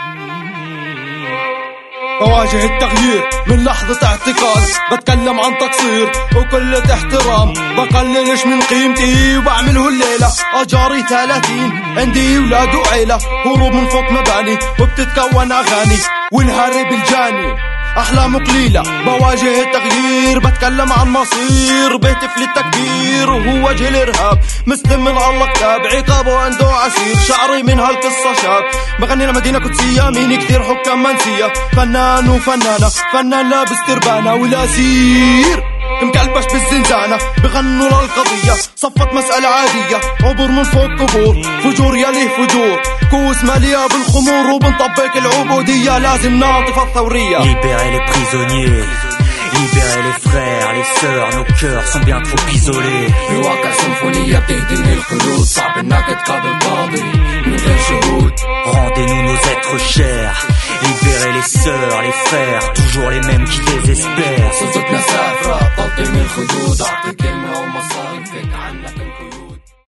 بواجه التغيير من لحظة اعتقال، بتكلم عن تقصير وقلة احترام، بقللش من قيمتي وبعمله الليلة. أجاري 30 عندي ولاد وعيلة، هروب من فوق مباني وبتتكون أغاني، والهارب الجاني أحلامه قليلة. بواجه التغيير بتكلم عن مصير، بهتف للتكبير وهو وجه الإرهاب. مسلم من الله كتاب عقابه عنده عسير، شعري من هالقصة شاب، بغني لمدينة قدسية مين كتير حكام منسية. فنان وفنانة، فنان لابس تربانة والأسير مكلبش بالزنزانة، بغنوا للقضية صفت مسألة عادية. عبور من فوق قبور، فجور يليه فجور، كوس مالية بالخمور وبنطبق العبودية. لازم نعطف الثورية. Libérer les prisonniers, libérer les frères, les sœurs, nos cœurs sont bien trop isolés. بواقع سيمفونية بتهديني الخدود، صعب انك تقابل قاضي من غير شهود. Rendez-nous nos êtres chers, libérer les sœurs, les frères, toujours les mêmes qui désespèrent. صوتنا سافرة تلطيم الخدود، أعطيك